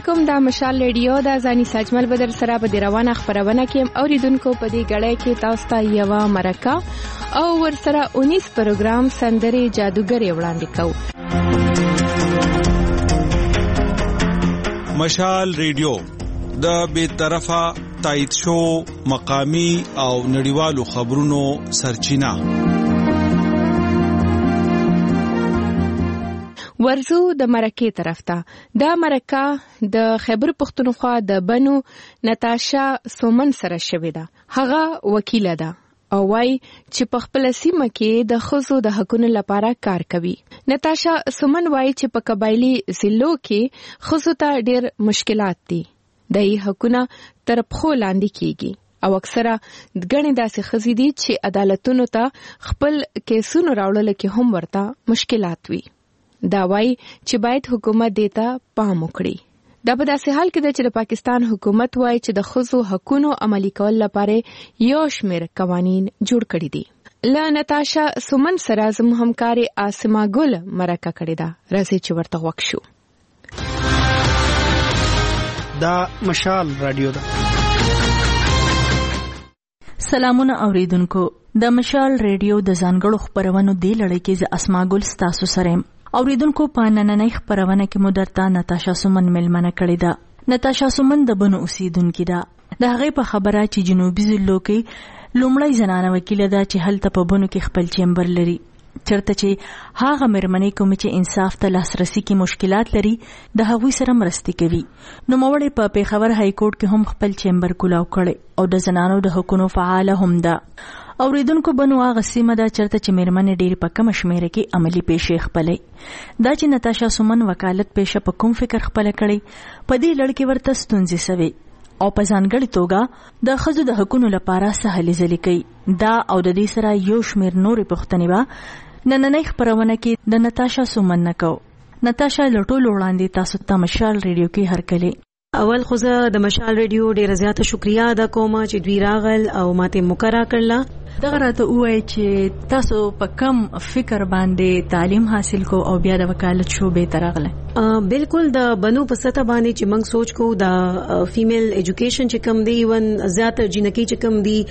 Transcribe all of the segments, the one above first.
علیکم. دا مشال ریډیو دا ځاني ساجمل بدر سره په روانه خبرونه کې اوریدونکو په دې غړې کې تاسو ته یو مرکه او ورسره 19 پروګرام سندري جادوګر وړاندې کوو. مشال ریډیو د بے طرفه تایید شو مقامی او نړیوالو خبرونو سرچینه. ورزو د مرکه طرف ته. دا مرکه د خیبر پختونخوا د بنو نتاشا سومن سره شوې ده. هغه وکیله ده او وايي چې په خپل سیمه کې د ښځو د حقوقو لپاره کار کوي. نتاشا سومن وايي چې په قبایلی ضلعو کې ښځو ته ډېر مشکلات دي. دای حقونه تر پخو لاندې کیږي او اکثره ګڼې داسې ښځې دي چې عدالتونو ته خپل کیسونو راوړل کې هم ورته مشکلات وي. دا وايي چې باید حکومت دیتا پام وکړي. دا په داسې حال کې ده چې د پاکستان حکومت وايي چې د ښځو حقوقو عملي کول لپاره یو شمېر قوانین جوړ کړي دي. له نتاشا سومن سره زموږ همکاري آسما ګل مرکه کړې ده. راځي چې ورته وښیو. دا مشال رادیو ده. سلامونه اوریدونکو. د مشال ریډیو د ځانګړو خبرونو دی لړۍ کې ز اسما ګل تاسو سره اوریدونکو. په نننۍ خبرونه کې مدرتا نتاشا سومن ملمنه کړې ده. نتاشا سومن د بنو اوسیدونکو ده. د هغه په خبره چې جنوبي ضلعو کې لومړی زنانه وکیله ده چې هلته په بنو کې خپل چیمبر لري. چرته چې هغه مرمنې کوم چې انصاف ته لاسرسي کې مشکلات لري د هغوی سره مرسته کوي. نو موړې په پیښور های کورټ کې هم خپل چیمبر کولاو کړي او د زنانو د حقوقو فعال هم ده. اوریدونکو بنو هغه سیمه ده چرته چې مرمنې ډېر په کم شمیره کې عملی پیښې خپلې. دا چې نتاشا سومن وکالت پیشه په کوم فکر خپل کړي په دې لړ کې ورته ستونزې سوي او په ځانګړي توګه د ښځو د حقوقو لپاره سهلې ځلې کوي. دا او د دې سره یو شمېر نورې پوښتنې به نننۍ خبرونه کې د نتاشا سومن نه کو. نتاشا لټول وړاندې تاسو ته مشال ریډیو کې هرکلی. اول خو زه د مشال ریډیو ډیره زیاته شکریا ادا کوم چې دوی راغل او ماته مقرره کړل. دغه راته وایي چې تاسو په کم فکر باندې تعلیم حاصل کو او بیا د وکالت شوبې ته راغله. بالکل د بنو په سطح باندې چې موږ سوچ کو د فیمیل ایجوکیشن چې کم دی ون زیاته جنکی چې کم دی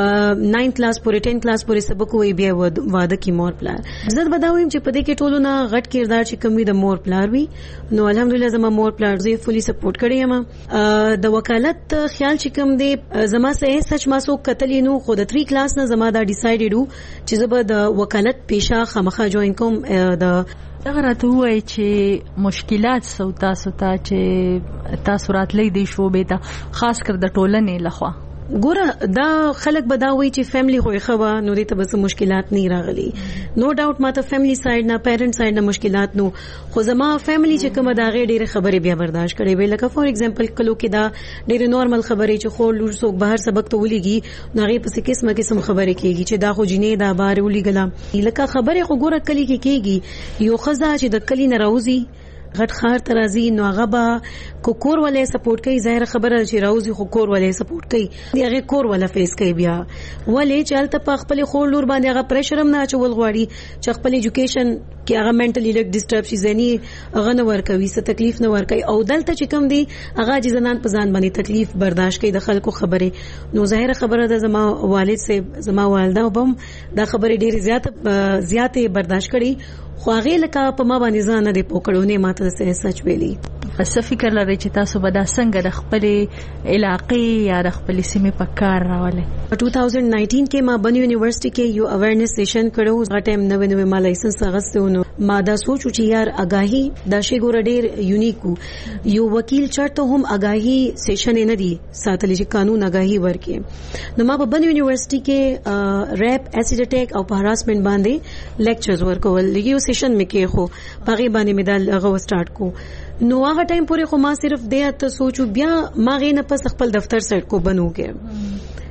9 کلاس پورې 10 کلاس پورې سبق وي بیا واده کی مور پلار. زه بداویم چې په دې کې ټولو نه غټ کردار چې کم وي د مور پلار وي. نو الحمدلله زما مور پلار زه فولي سپورټ کړی یم. د وکالت خیال چې کم دی زما سه سچ ما سو قتل نو خو د 3 کلاس نه زما دا ډیسایډډ چې زه به د وکالت پیشه خامخا جوائن کوم. د دغه راته وایي چې مشکلات تاسو ته چې تاسو راتلې دی شوبې ته خاص کر د ټولنې لخوا ګوره دا خلک بداوي چې فیملی خو خوا نو دې ته بس مشکلات نه راغلي. نو ډاوټ ماته فیملی سایډ نه پیرنټ سایډ نه مشکلات نو خو زما فیملی چې کومه دا غي ډېر خبرې بیا برداشت کړي وی لکه فور ایگزامپل کلو کې دا ډېر نورمال خبرې چې خو لور څوک بهر سبق ته ولېږي نو هغه په قسمه خبرې کېږي چې دا خو جنې دا بار ولېګلا لکه خبرې خو ګوره کلی کې کېږي. یو خزا چې د کلی نه راوځي غټ خار ترازی نو هغه با کور ولې سپورټ کوي. ظاهر خبره چې راوځي خو کور ولې سپورټ کوي دی هغه کور ولا فیس کوي بیا ولې چلته په خپل خور لور باندې هغه پریشر هم نه چول غواړي چې خپل ایجوکیشن کې هغه منټلی لک ډیسټرب شي ځنی هغه نه ور کوي څه تکلیف نه ور کوي او دلته چې کم دی هغه جزنان په ځان باندې تکلیف برداشت کوي د خلکو خبره. نو ظاهر خبره ده زما والد سے زما والده وبم دا خبره ډیر زیاته برداشت کړي خو هغه لکه په ما باندې ځان نه دی پوکړونه ماته سچ ویلي. پس فکر لري چې تاسو به دا څنګه د خپل علاقې یا د خپل سیمې په کار راولې. 2019 کې ما بنو یونیورسيټي کې یو اویرنس سیشن کړو. هغه ټایم نوې ما لایسنس اغستهونو ما دا سوچو چې یار اگاهي دا شی ګور ډیر یونیکو یو وکیل چارته هم اگاهي سیشن نه دی ساتل چې قانون اگاهي ورکې. نو ما په بنو یونیورسيټي کې ریپ اسید اٹیک او هراسمنت باندې لیکچرز ورکول. یو سیشن مې کې خو پغې باندې مې دا هغه سٹارټ کو. نو هغه ټایم پورې خو ما صرف دې ته سوچو بیا ما غې نه پس خپل دفتر سره کو بنو کې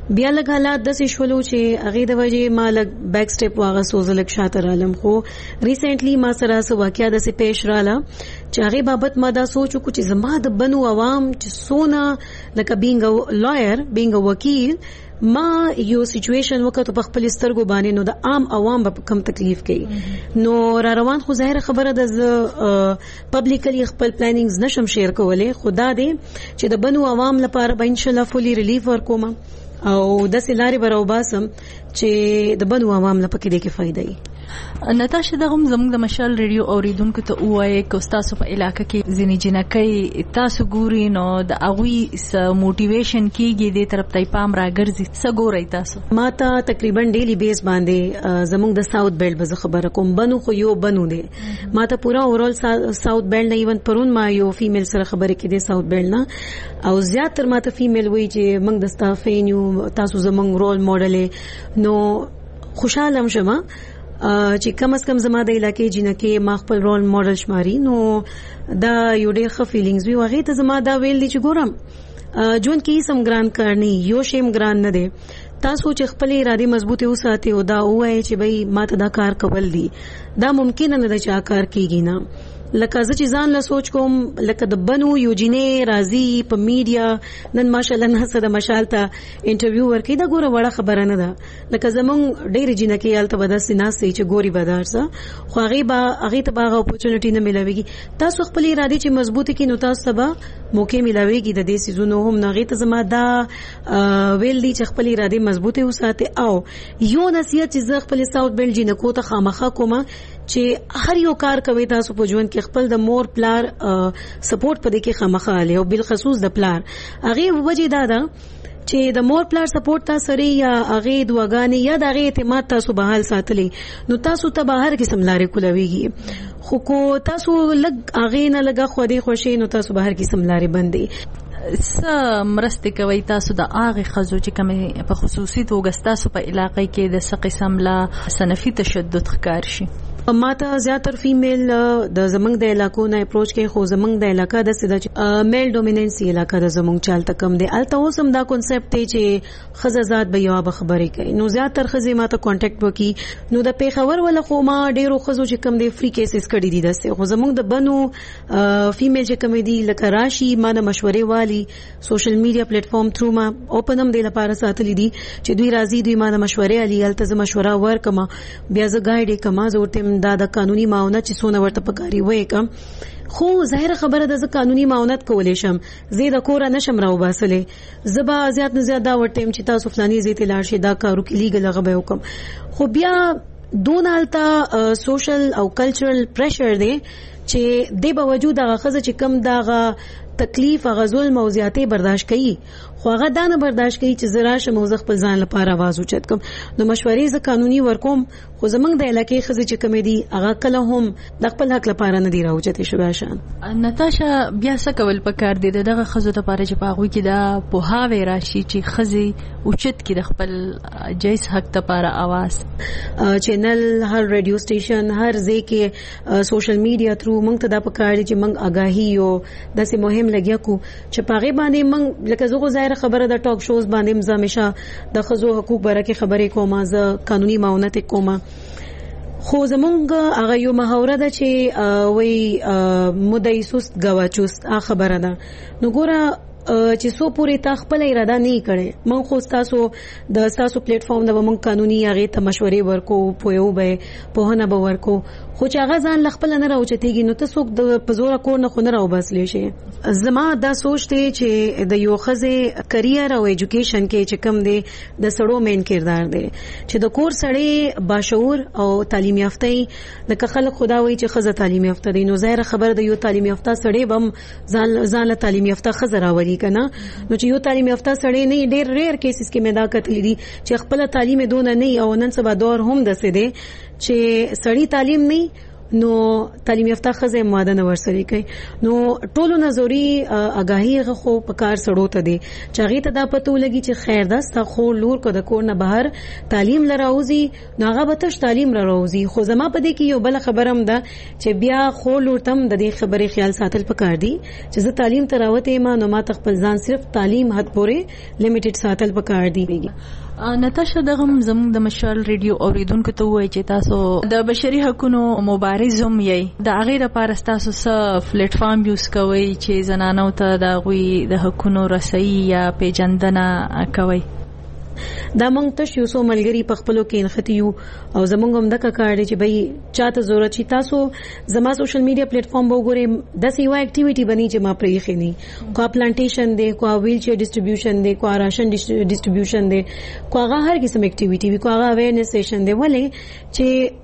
بیا لږ حالات داسې شولو چې هغې د وجې ما لږ بیک سټیپ واغستو، زه لږ شاته رالم. خو ریسنټلی ما سره څه واقعه داسې پیش راله چې هغې بابت ما دا سوچ وکړو چې زما د بنو عوام چې څونه لکه بینګ ا لویر بینګ ا وکیل ما یو سچویشن وکړو په خپل سترګو باندې، نو د عام عوام به کم تکلیف کوي. نو را روان خو ظاهر خبره ده زه پبلیکلی خپل پلانینګز نشم شیر کولای، خو دا دی چې د بنو عوام لپاره به انشاءالله فولي ریلیف ورکوم او داسې لارې به راوباسم چې د بنو عوام لپاره کې کې فایده وي. نتاشا دغه زموږ د مشال ریډیو اوریدونکو ته وایي چې تاسو په علاقې کې ځینې جنکۍ تاسو ګوري نو د هغوی موټیویشن کیږي دې طرف ته پام راګرځي، څه ګورئ تاسو؟ ما ته تقریبا ډیلی بیس باندې زموږ د ساوث بیلټ به خبره کوم. بنو خو یو بنو دی، ما ته پورا اورال ساوث بیلټ نه، ایون پرون ما یو فیمیل سره خبرې کړې ساوث بیلټ نه، او زیاتره ما ته فیمیل وایي چې موږ د ستافین یو، تاسو زموږ رول موډل. نو خوشاله شم چې کم از کم زما د علاقې جنکې ما خپل رول موډل شماري، نو دا یو ډېر ښه فیلینګز وي. هغې ته زما دا ویل دي چې ګورم ژوند کې هیڅ هم ګران کار نه، یو شی هم ګران نه دی. تاسو چې خپل ارادې مضبوطې وساتئ او دا ووایئ چې بھئی ما ته دا کار کول دي، دا ممکن نه ده چې کار کیږي نه. لکه زه چې ځان له سوچ کوم لکه د بنو یو جینې راځي په میډیا نن ماشاءالله نه د مشال ته انټرویو ورکړي، دا ګوره وړه خبره نه ده. لکه زمونږ ډېرې جینکې هلته به داسې ناستې چې ګوري به دا څه، خو هغې ته به هغه اپورچونټي نه میلاویږي. تاسو خپل ارادې چې مضبوطې کړي نو تاسو ته به موقع میلاویږي د دې څیزونو هم. نو هغې ته زما دا ویل دي چې خپل ارادې مضبوطې وساتئ. او یو نصیحت چې زه خپل ساوث بیلټ جینکو ته خامخا کوم چې هر یو کار کوي تاسو په ژوند کې خپل د مور پلار سپورټ پدې کې خامخا لې، او بالخصوص د پلار. هغه وجه دا ده چې د مور پلار سپورټ تاسو لري یا هغه دعاګانې یا د هغه اعتماد تاسو به حال ساتلی، نو تاسو ته به هر قسم لارې کولويږي. خو کو تاسو لګ هغه نه لګه خو دې خوشي، نو تاسو به هر قسم لارې بندي. مرسته کوي تاسو د هغه خزو چې کوم په خصوصي توګه تاسو په علاقې کې د څه قسم لا صنفي تشدد ښکار شي؟ ما ته زیاتر فیمیل د زمنګ د علاقو نه اپروچ کوي، خو زمنګ د علاقې د سیده چې میل ډومیننسي علاقې د زمنګ چالت کم دی. الته اوسم دا کانسپټ دی چې خزه ذات به یو خبرې کوي، نو زیاتر خزه ما ته کانټیکټ وکي. نو د پیښور ولا خو ما ډیرو خزو چې کم دی فری کیسز کړي دي دسته، خو زمنګ د بنو فیمیل چې کم دی لکه راشي ما د مشورې والی سوشل میډیا پلیټ فارم تھرو ما اوپنم دی لپاره ساتلی دي چې دوی راځي، دوی ما د مشورې علي الته ز مشوره ورکما، بیا ز ګایډ کما زورته دا د قانوني معاونت چې څونه ورته پکاري وای کم. خو ظاهر خبره ده زه قانوني معاونت کولای شم، زه د کور نشم راو باسلې، زبا زیات نه زیات دا ورټیم چې تاسو فلاني زیته لاړ شي دا کارو کې لیګل غبه وکم. خو بیا دون التا سوشل او کلچرل پریشر دی چې د باوجود هغه خزه چې کم داغه تکلیف هغه ظلم او زیاتې برداشت کوي، خو هغه دا نه برداشت کوي چې زرا شموزه خپل ځان لپاره आवाज اوچت کوم. نو مشورې ز قانوني ورکوم، خو زمنګ د علاقې خزه چې کم دي هغه کله هم د خپل حق لپاره نه دی راوچتې شوی شان. نتاشا بیا څه کول پکار دي دغه خزو ته لپاره چې پاغوي کې دا پوهاوی راشي چې خزي اوچت کې د خپل جایز حق لپاره आवाज. چینل هر رادیو سټیشن هر ځای کې سوشل میډیا تھرو موږ ته دا پکار دي چې موږ آگاهی یو داسې مهم لګیا کو چې پاغه باندې موږ لکه زغه ظاهر خبره د ټاک شوز باندې مزامشه د خزو حقوق برکه خبرې کومه، ز قانوني معاونت کومه. خو زمونږ هغه یو محاوره ده چې وای مدعي سست گواچوست خبره ده. نو ګوره چې سو پوری تا خپل اراده نه کړي، من خو تاسو د تاسو پلیټ فارم د ومن قانوني هغه ته مشورې ورکو، پویو به په نه به ورکو، خو چې هغه ځان لخپل نه راوچتيږي نو تاسو د پزوره کور نه خو نه راو بس لشي. زما دا سوچ دی چې د یو خزه کرییر او ایجوکیشن کې چې کم دی د سړو مین کردار دی چې د کور سړی باشعور او تعلیم یافته د خلک خدا وایي چې خزه تعلیم یافته دی، نو ظاهر خبر د یو تعلیم یافته سړی بم ځان له تعلیم یافته خزه راوړي کنه. نو چې یو تعلیم یافته سړی نه ډېر ریئر کیسز کې مې دا کتلی دي چې خپل تعلیم دونه نه او نن سبا دور هم دسه دی چې سړی تعلیم نه نو تعلیم یافته ښځې ماده نه ورسره کوي نو ټولو نظری آگاهی غو په کار سړو ته دي چې هغه ته دا پته ولګي چې خیر دا ستا خو لور کو د کور نه بهر تعلیم لراوزی نو هغه به تش تعلیم لراوزی خو زما په دې کې یو بل خبرم ده چې بیا خو لور تم د دې خبرې خیال ساتل پکار دي چې زه تعلیم تراوته ما نو ما خپل ځان صرف تعلیم حد پورې لیمیټډ ساتل پکار دي. نتاشا دغه زموږ د مشال ریډیو اوریدونکو ته وایي چې تاسو د بشري حقوقو مبارز هم یې د هغې لپاره تاسو څه پلیټ فارم یوز کوئ چې زنانو ته د هغوی د حقوقو رسایي یا پیژندنه کوئ؟ دا مونږ ته یو څو ملګري په خپلو کې نښتي یو او زمونږ هم دغه کار دی چې بھئی چاته ضرورت شي تاسو زما سوشل میډیا پلیټ فارم وګورئ داسې یو اکټیویټي بني چې ما پرې خې نه کو پلانټیشن دی کو ویل چیر ډسټریبیوشن دی کو راشن ډسټریبیوشن دی کو هغه هر قسم اکټیویټي وی کو هغه اویرنس سیشن دی ولې چې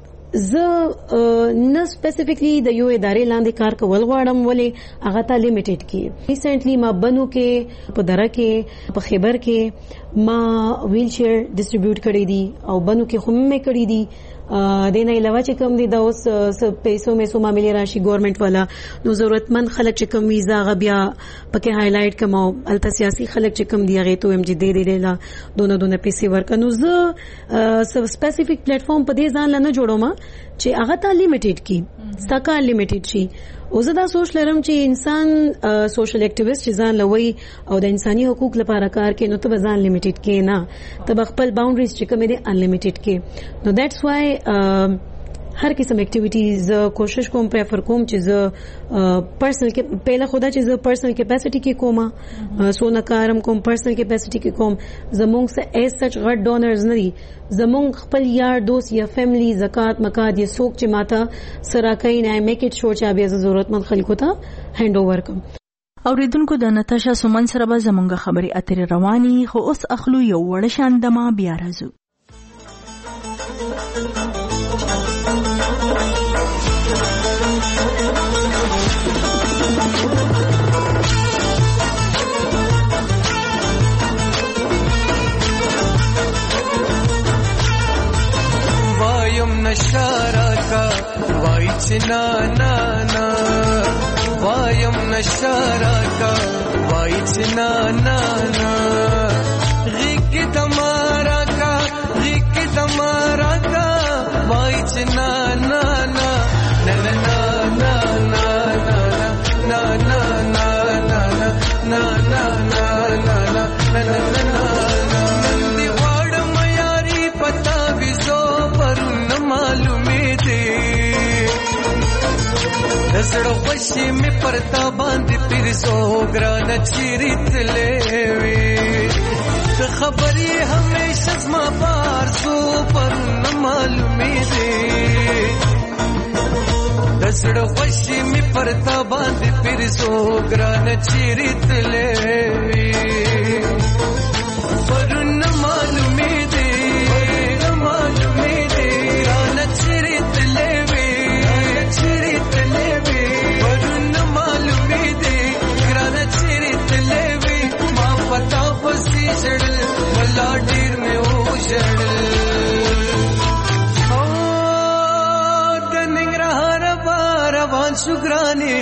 زه نه سپیسیفیکلی د یو ادارې لاندې کار کول غواړم ولې هغه ته لیمیټډ کی ریسنټلی ما بنو کې په دره کې په خیبر کې ما ویل چیر ډسټریبیوټ کړی دي او بنو کې هم مې کړی دي د نه علاوه چې کوم دي دا اوس پیسو مې سو معاملې راشي ګورنمنت والا نو ضرورتمند خلک چې کوم ویزا غبیا پکې هایلایټ کوم او الته سیاسي خلک چې کوم دی هغه ته هم چې دې لا دونه پیسې ورکنو زه سپیسیفیک پلیټ فارم په دې ځان نه جوړوم چې هغه ته لیمیټډ کی سکا لیمیټډ شي او زه دا سوچ لرم چې انسان سوشل اکټیویست چې ځان لوي او د انساني حقوق لپاره کار کوي نو ته ځان لیمیټډ کې نه ته خپل باونډریز چې کوم دي انلیمیټډ کې نو دیټس وای هر قسم اکټیویټیز کوشش کوم پریفر کوم چې زه پرسنل کې پهله خدا چې زه پرسنل کیپاسټی کې کوم سونه کارم کوم پرسنل کیپاسټی کې کوم زمونږ سه ایز سچ غټ ډونرز نه دي زمونږ خپل یار دوست یا فیملی زکات مکات یا څوک چې ماته سره کوي نه میک اټ شور چې بیا ضرورتمند خلکو ته هند اوور کوم. اوریدونکو د نتاشا سومن سره به زمونږ خبرې اترې رواني خو اوس اخلو یو وړ شاندما بیا راځو. نشارا کا وایچ نا نا نا وایم نشارا کا وایچ نا نا نا غیق تمہارا کا غیق تمہارا کا وایچ نا نا نا نا نا نا نا نا نا نا نا نا نا نا نا نا زړه خوشي مې پرتا باندې تیرسو ګران چیرې تلې وي ته خبرې همیشه زما پارسو پر نه معلومې دي زړه خوشي مې پرتا باندې تیرسو ګران چیرې تلې وي پر نه معلومې دي نه معلومې دي ګران چیرې تلې وي چیرې تلې لاډیر مې وشړل او د ننګرهار روان شو ګراني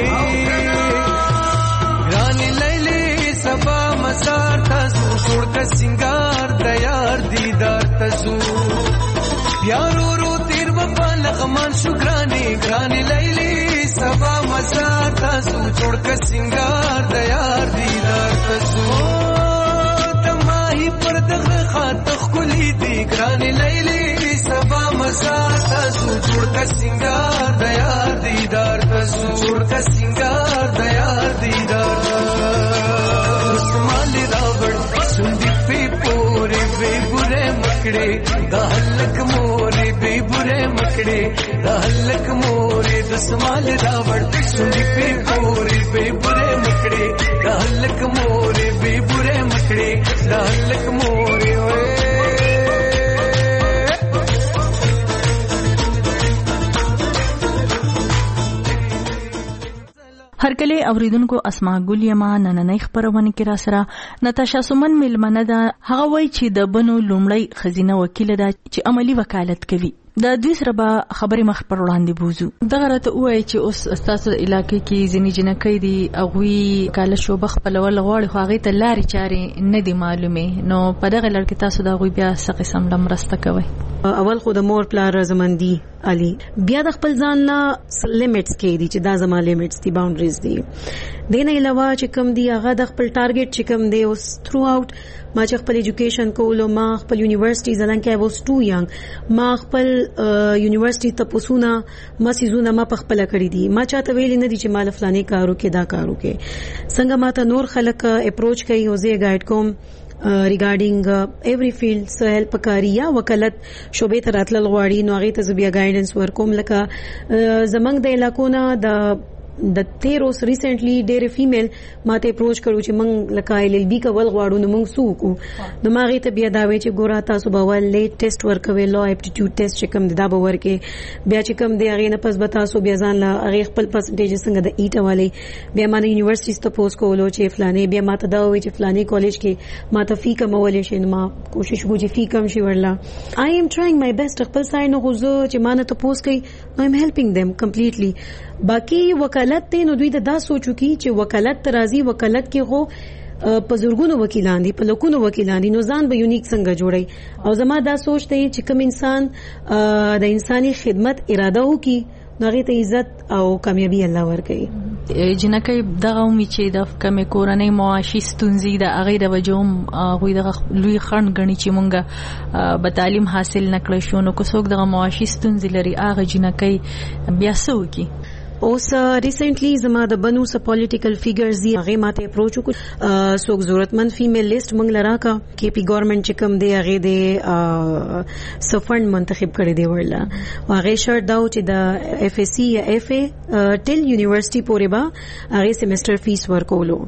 لیلی سبا مسار تاسو جوړ کا سنگار د یار دیدار تاسو پیارو رو تیر وفا لغمان شو ګراني لیلی سبا مسار تاسو جوړ کا سنگار د یار دیدار تاسو پر دغه خاطخ کلی دی ګران لیلی سبا مزا تاسو جوړ کا سنگار د یار دیدار تاسو جوړ کا سنگار د یار دیدار اسمال راوړ سندې په پورې وی ګره مکړې د هلک مورې وی ګره مکړې د هلک مورې د اسمال راوړ سندې په پورې وی ګره مکړې د هلک مورې وی ګره مکړې د هلک مورې وې هر کله اوریدونکو اسماء ګل یما نننۍ خبرونه کې را سره نتاشا سومن ملمنه ده هغه وایي چې د بنو لومړی خزینه وکیل ده چې عملی وکالت کوي د دوی سره به خبرې مخ پر وړاندې بوزو. دغه راته وایي چې اوس ستاسو علاقې کې ځینې جنکۍ دي هغوی کاله شوبه خپلول غواړي خو هغې ته لارې چارې نه دي معلومې، نو په دغه لړ کې تاسو د هغوی بیا څه قسم له مرسته کوئ؟ اول خو د مور پلار رضامندي علي، بیا د خپل ځان نه لیمټس کې دي چې دا زما لیمټس دي، باونډریز دي. دې نه علاوه چې کوم دی هغه د خپل ټارګټ چې کوم دی اوس تھرو آوټ ما چې خپل ایجوکیشن کولو، ما خپل یونیورسيټي ځلان کې واز ټو ینګ، ما خپل یونیورسيټي ته پوسونه ما سيزونه ما په خپل کړی دي. ما چاته ویل نه دي چې مال فلانه کارو کې دا کارو کې څنګه ما ته نور خلک اپروچ کوي او زه گایډ کوم regarding every field so help کاری یا وکالت شوبې ته راتلل غواړي، نو هغه ته بیا گایډنس ورکوم. لکه زمنګ د علاقو نه د تیروس ریسنټلی ډېر فیمیل ماته اپروچ کړو چې موږ لکه LLB کول غواړو، نو موږ سوکو نو ماغه ته بیا دا وی چې ګورا تاسو به ول لیټ ټیسټ ورکوي، لو اپټیټیوډ ټیسټ چې کوم دا به ورکې، بیا چې کوم دی هغه نه پس به تاسو بیا ځان له هغه خپل پرسنټیج څنګه د ایټ والی بیا ما یونیورسيټي ته پوسټ کولو چې فلانه بیا ماته دا وی چې فلانه کالج کې ماته فی کمولې شي، نو ما کوشش وکړم چې فی کم شي ورلا. I am trying my best خپل ساين نو غوځو چې مانه ته پوسټ کوي، نو I'm helping them completely. باقي وکالت ته نو دوی دا سوچو کی چې وکالت ترازی وکالت کې هو په زورګونو وکیلان دي، په لکونو وکیلان دي، نو ځان به یونیک څنګه جوړي. او زما دا سوچ ته چې کوم انسان د انساني خدمت اراده وکي نغې ته عزت او کامیابی الله ورکړي. جنکې دغه امي چې د کمې کورنۍ معاشي ستونزې د هغې د وجوم هغوی دغه لوی خنډ ګڼي چې مونږ به تعلیم حاصل نه کړی شو، نو که څوک دغه معاشي ستونزې لري هغه جنکۍ بیا څه وکړي؟ اوس ریسنټلی زما د بنو س پولیټیکل فیګرز دی هغه ماته اپروچ وکړ، څوک ضرورتمند فیمیل لیست مونږ لراکا کې پی ګورنمنت چې کوم دی هغه د سفند منتخب کړی دی ورلا، هغه شرط دا چې د FSC یا FA ټل یونیورسيټي پورې با هغه سیمستر فیس ورکولو.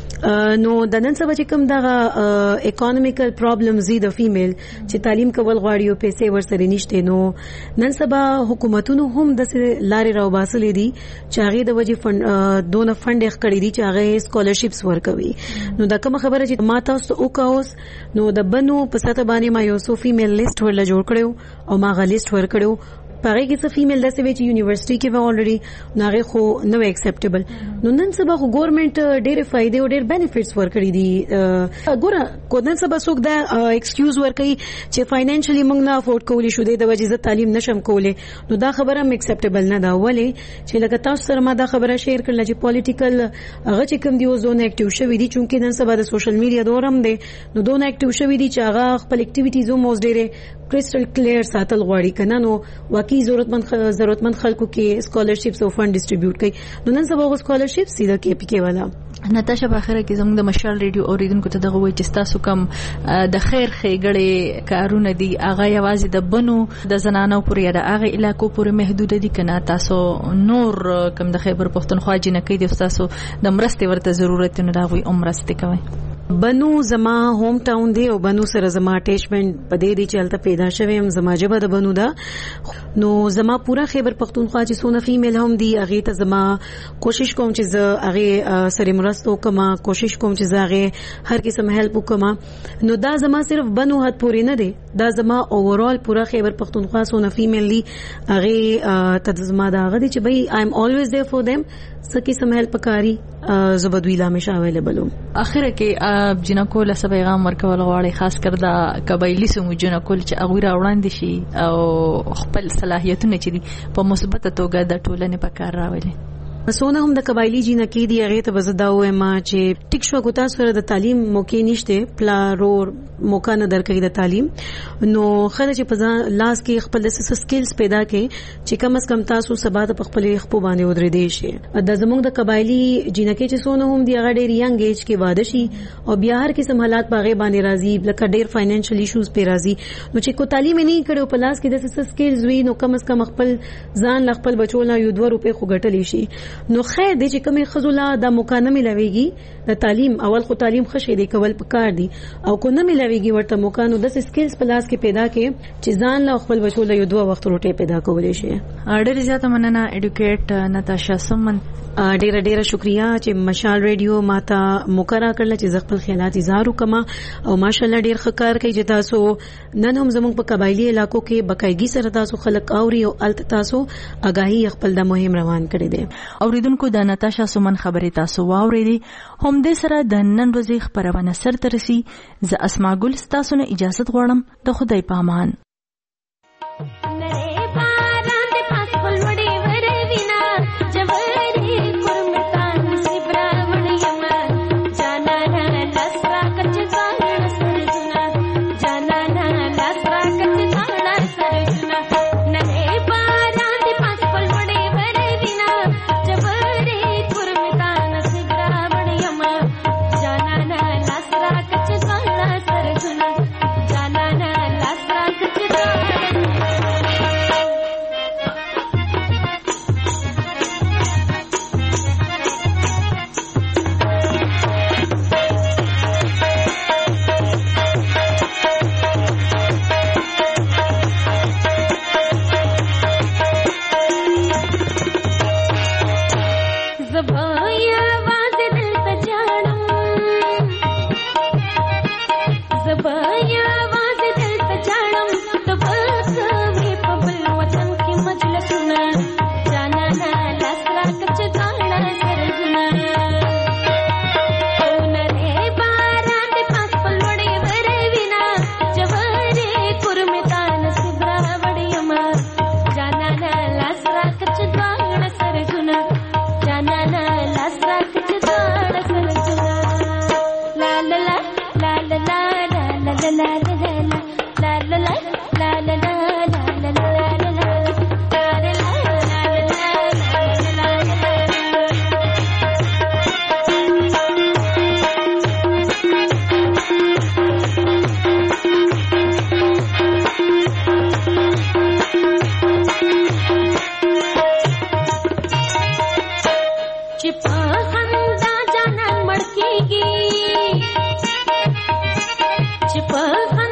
نو د نن سبا چې کوم دغه اکانومیکل پرابلمز دي د فیمیل چې تعلیم کول غواړي او پیسې ورسره نشته، نو نن سبا حکومتونو هم د لارې راو باسلې دي چې هغه د وجې دونه فند یې کړی دي چې هغه سکالرشپس ورکوي. نو دا کوم خبره چې ما تاسو او کاوس نو د بنو په ساته باندې ما یو سو فیمیل لیست ورل جوړ کړو او ما غ لیست ور کړو. پاره کې څه فیمیل داسې وی چې یونیورسيټي کې و الریډي ناغه خو نو ایکسپټیبل. نو نن سبا خو ګورنمنت ډېر فائدې او ډېر بینیفټس ورکړي دي. ګوره کو نن سبا څوک دا ایکسکیوز ورکړي چې فاینانشلی موږ نه افورډ کولی شو د وجې ز تعلیم نشم کولی، نو دا خبره هم ایکسپټیبل نه ده. ولې چې لکه تاسو سره ما دا خبره شیر کړل چې پولیټیکل هغه چې کوم دی او زون اکټیو شوی دي، چونکه نن سبا د سوشل میډیا دور هم دی، نو دون اکټیو شوی دي چې هغه خپل اکټیویټیز هم اوس ډېر کرسټل کلیر ساتل غواړي کنه. نو واقعي ضرورتمند خلکو کې سکالرشپس او فند ډیسټریبیوټ کوي. نو نن سبا غو سکالرشپ سیده کې پی کې والا. نتاشا په اخر کې زموږ د مشال ریډیو اوریدونکو ته دغه وایي چې تاسو کوم د خیر ښېګړې کارونه دي هغه یوازې د بنو د زنانو پورې یا د هغه علاقو پورې محدود دي کنه تاسو نور کوم د خیبر پښتونخوا جنکۍ دي تاسو د مرستې ورته ضرورت نه دا وي مرسته کوي؟ بنو زما ہوم ټاون دی او بنو سره زما اٹیچمنٹ پدې دی چې الته پیدا شوم، زما جبه د بنو دا. نو زما پورا خیبر پختونخوا چې سونه فیمیل هم دی هغه ته زما کوشش کوم چې زه هغه سره مرسته وکم، کوشش کوم چې زه هغه هر قسم هیلپ وکم. نو دا زما صرف بنو هات پوری نه دی، دا زما اوورال پورا خیبر پختونخوا سونه فیمیل دی هغه ته زما دا هغه دی چې بھائی آی ایم الویز دیئر فور دیم، سکی سم هیلپ کاری زبدویلا همیشه اویلیبل وم. اخر کې جنکو له پیغام ورکول غواړي خاص کر دا قبایلی سمو جنکو چې هغه را وړاندې شي او خپل صلاحیتونه چې دي په مثبت توګه د ټولنې په کار راولي. سونه هم د قبایلی جنکی دی هغه ته وزدا وې ما چې ټیک شو کوتا سره د تعلیم موقع نشته، پلارور موقع نه درکې د تعلیم. نو خله چې په لاس کې خپل د سکلز پیدا کړي چې کم از کم تاسو سبا ته خپل خپل باندې ودرې دی شي. د زموږ د قبایلی جنکی چې سونه هم دی هغه ډېر ینګ ایج کې واده شي او بیا هر قسم حالات باغې باندې راځي، لکه ډېر فاینانشل ایشوز پې راځي. نو چې کو تعلیم نه کړو په لاس کې د سکلز وي نو کم از کم خپل ځان خپل بچو لا یو 2 روپے خو ګټلی شي. نو خیر دې چې کومې خزولا د مکانه ملويږي د تعلیم اول خو تعلیم خشه دی کول پکار دی او کو نه ملويږي ورته مکانو د سکلز پلاس کې پیدا کې چې ځان له خپل بچو له یو دوه وخت روټي پیدا کولې شي. ډېر زیاته مننه ایډوکیټ نتاشا سمن. ډېر شکریا چې مشال ریډیو ماته مقرره کړل چې خپل خیالات اظهار وکما او ماشاءالله ډېر ښه کار کوي چې تاسو نن هم زموږ په قبایلی علاقو کې بقایګي سره تاسو خلک اوري او الت تاسو اگاهي خپل د مهم روان کړی دی. اوریدونکو د نتاشا سمن خبرې تاسو واورېدي. هم دې سره د نن ورځې خبرونه سرته رسي. زه اسماء ګل ستاسو نه اجازه غواړم. د خدای په امان. Chip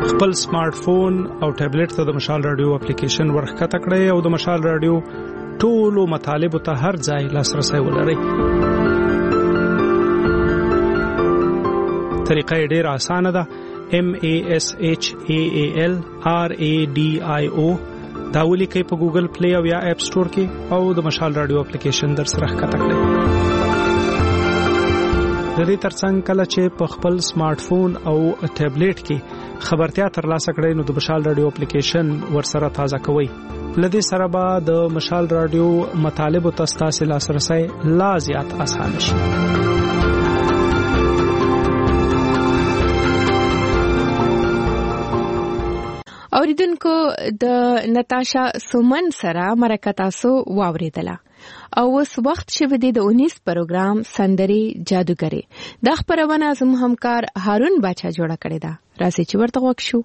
خپل سمارټ فون او ټابلیټ ته د مشال رادیو اپلیکیشن ورخکته کړئ او د مشال رادیو ټولو مطالبه ته هر ځای لاسرسي ولرئ. طریقه ډیره اسانه ده. MASHAALRADIO دا ولیکئ په ګوګل پلی او یا اپ سٹور کې او د مشال رادیو اپلیکیشن در سره ښکته کړئ. د دې ترڅنګ کله چې په خپل سمارټ فون او ټابلیټ کې خبرتیا ترلاسه کړئ نو د مشال رادیو اپلیکیشن ورسره تازه کوئ. لدې سره به د مشال رادیو مطالب او تاسو لاسرسي لا زیات آسان شي. اوریدونکو د نتاشا سومن سره مرکه تاسو واوریدله او اوس وخت شوه د 19 پروګرام سندري جادوګری د خبرونه زم همکار هارون باچا جوړه کړی دا. راځي چې ورته وښو.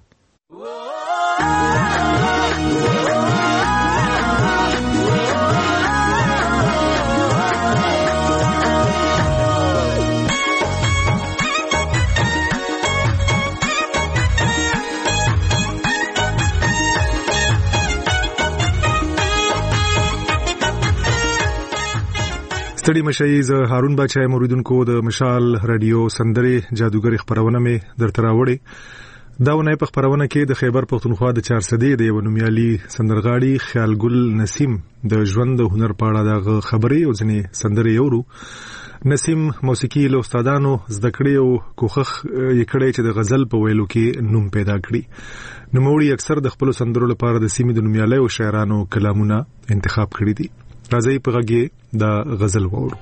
ستړي مشي ز هارون بچای موریدونکو د مشال رادیو سندري جادوګری خبرونه مې درته راوړې. داونه په خبرونه کې د خیبر پختونخوا د 400 د یو نومیالي سندرغاړي خیالګل نسیم د ژوند د هنر په اړه د خبرې او ځنې سندري یورو. نسیم موسیقي له استادانو زده کړې او کوخخ یې کړې چې د غزل په ویلو کې نوم پیدا کړي. نوموړي اکثر د خپل سندرو لپاره د سیمې د نومیالي او شاعرانو کلامونه انتخاب کړي دي. راځي په غږی د غزل وورو.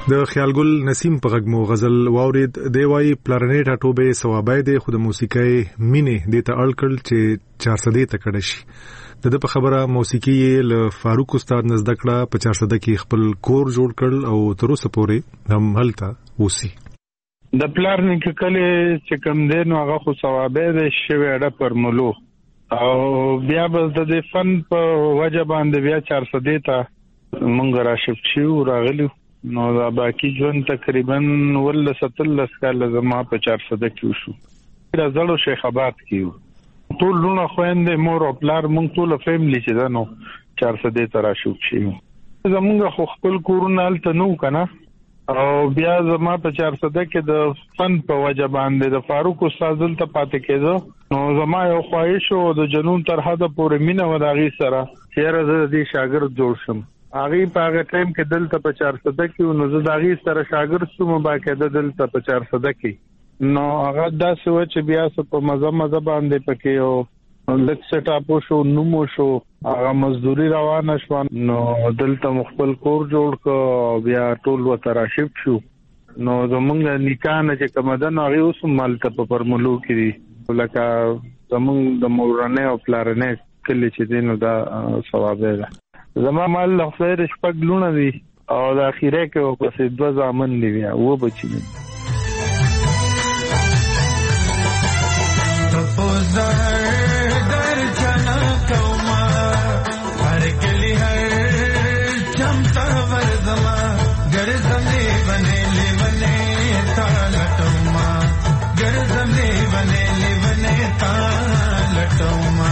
د خیالګل نسیم په غږمو غزل واورید دی وای پلارنیټ اټوبه ثوابای دی خو د موسیقۍ مینه د ته الکل چې 400 ته کډه شي د په خبره موسیقي له فاروق استاد نزد کړه په 400 کې خپل کور جوړ کړ او تر اوسه پورې هم هلته وسی د پلارنیک کله چې کوم دین هغه خو ثوابای دی شوی اډه پر ملو او بیا به د فن په وجه باندې بیا 400 ته مونږ راشف شو راغلی نو دا باقی ژوند تقریبا ول 17 کال زما په 400 کې شو دا زړو شیخ آباد کې ټول لونه خويندې مور او پلار مونږ ټول فیملی چې دا نو 400 ته راشو شي زمونږ خو خپل کورونه الته نو کنه او بیا زما په 400 کې د فن په وجه باندې د فاروق استاد ته پاتې کېدو نو زما یو خواهش او د جنون تر حد پورې مینه وداغي سره چیرې د دې شاګرد جوړ شم هغه په هغه ټایم کې دلته په 400 کې نو زه داغي سره شاګرد شوم باقاعده دلته په 400 کې نو هغه داسې و چې بیا څه په مزه باندې پکې او لکه سټ اپ شو نومو شو هغه مزدوري روانه شو نو دلته مخبل کور جوړ کو بیا ټول وته راشف شو نو زمونږ نکاح نه چې کومدن هغه اوس مالته په پرملو کې لکه زمونږ د مورانه او پلارنه کلی چې دینو دا ثواب ده زما مال خیر شپږ لونه دي او د اخیره کې په 2 ځامن دی بیا و بچی دي تپوزر در جنا کوما هر کلی هر چمتا ورزما ګرځمې بنې لیونه تا لټوما ګرځمې بنې لیونه تا لټوما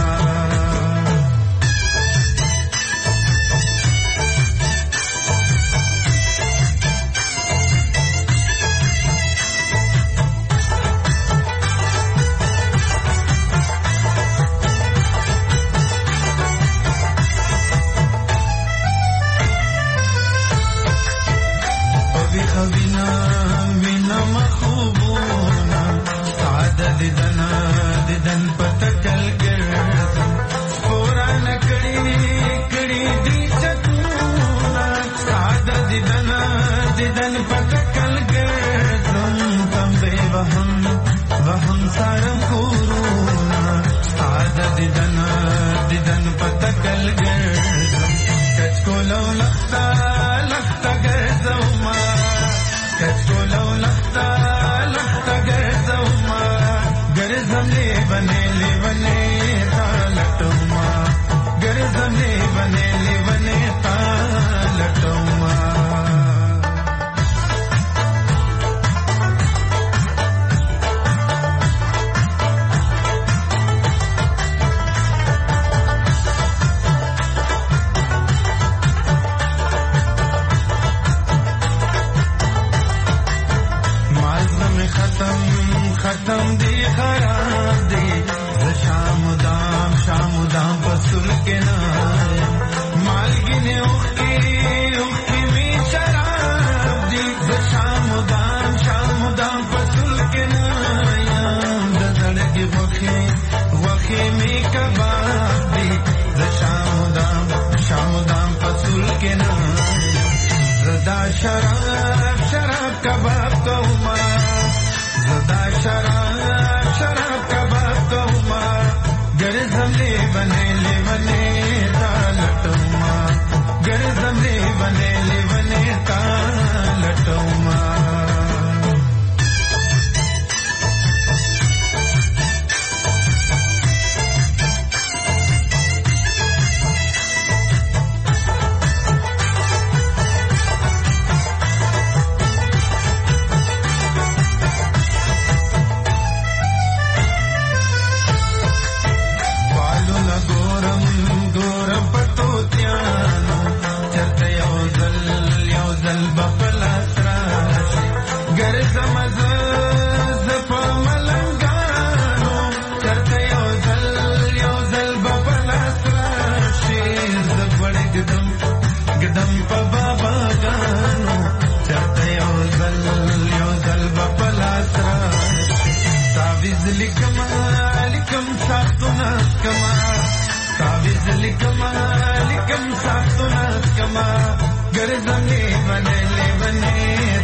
Gare zamne bane le bane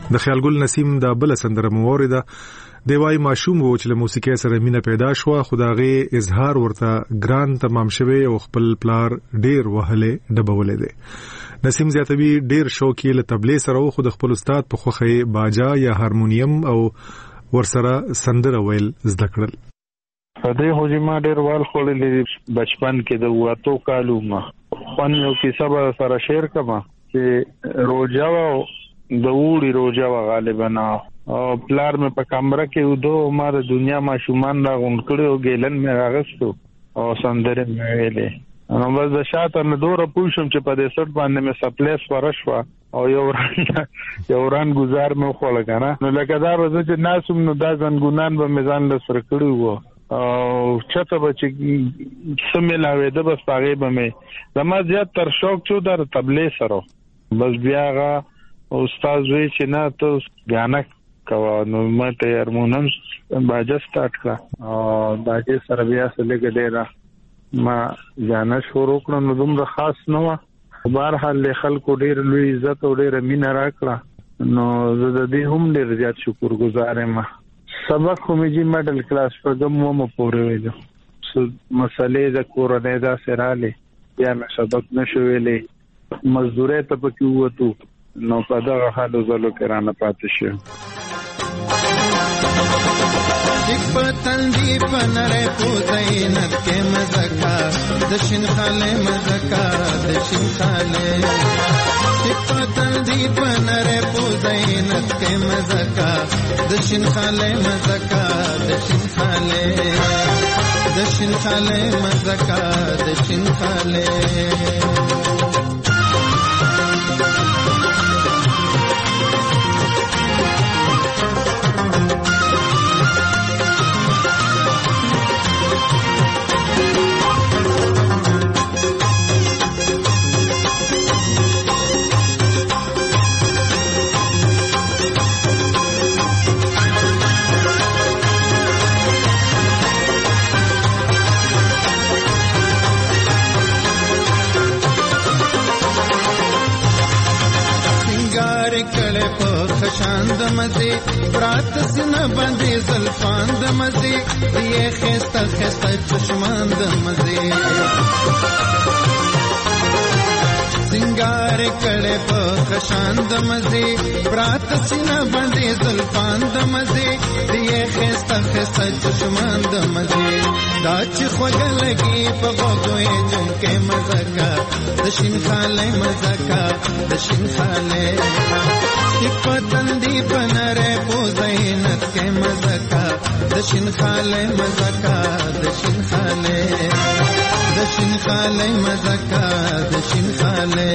د خیالګل نسیم د بل سندره مورده دی وای ماشوم و چې له موسیقي سره مینه پیدا شو، خداغه اظهار ورته ګران تمام شوی او خپل پلار ډیر وهله ډبولې دی. نسیم زیاتوی ډیر شوقي له تبلې سره او خود خپل استاد په خوخه باجا یا هارمونیم او ورسره سندره ویل زده کړل. دې هوجي ما ډیر وال خولې بچپن کې د واتو کالو ما خپل یو کیسه به سره شیر کما چې روجا و د وړي روجا و غالبا او پلار مې په کمره کې ودو ما د دنیا ما شومان را غون کړو ګیلن مې راغستو او سندره مې ویلې نو بس د شاته نه دوره پوښم چې په دې سټ باندې مې سپلیس ورشوا او یو ران گزار مې خو لګا نو لکه دا ورځ چې ناسوم نو دا زنګونان به میزان له سره کړو او چته به چې سملاوي د بس پاغه به مې زما زیات تر شوق چو در تبلې سره بس بیاغه استاد وی چې نه ته غانا کوا نو ماته هارمونیم باجا سٹارټ کړه او باجا سره بیا سره ډیره ما غانا شروع کړم نو دومره خاص نه و بهرحال له خلکو ډیر لوی عزت او ډیر مینه راکړه نو زه د دې هم ډیر زیات شکرګزار یم. سبق کومې چې مډل کلاس په کومه مو پورې ویلو مسلې د کورنۍ دا سراله یا مې سبق نشو ویلې مزدوري ته پکې وته نو په دغه حالو زلو کې رانه پاتې شو. پتن دی پنره پوزینت کې مزکا د شین خاله مزکا د شین خاله پتن دی پنره پوزینت کې مزکا د شین خاله مزکا د شین خاله د شین خاله مزکا د شین خاله خشاند مزي برات سینه باندې زلفان د مزي یې خسته خسته چشمان د مزي سنگار کړه په خشاند مزي برات سینه باندې زلفان د مزي یې خسته خسته چشمان د مزي دا چې خوګلګي په غوګوي جون کې مزکا د شین خاله مزکا د شین خاله پتن دی پنره پوزینت کې مزکا د شین خاله مزکا د شین خاله د شین خاله مزکا د شین خاله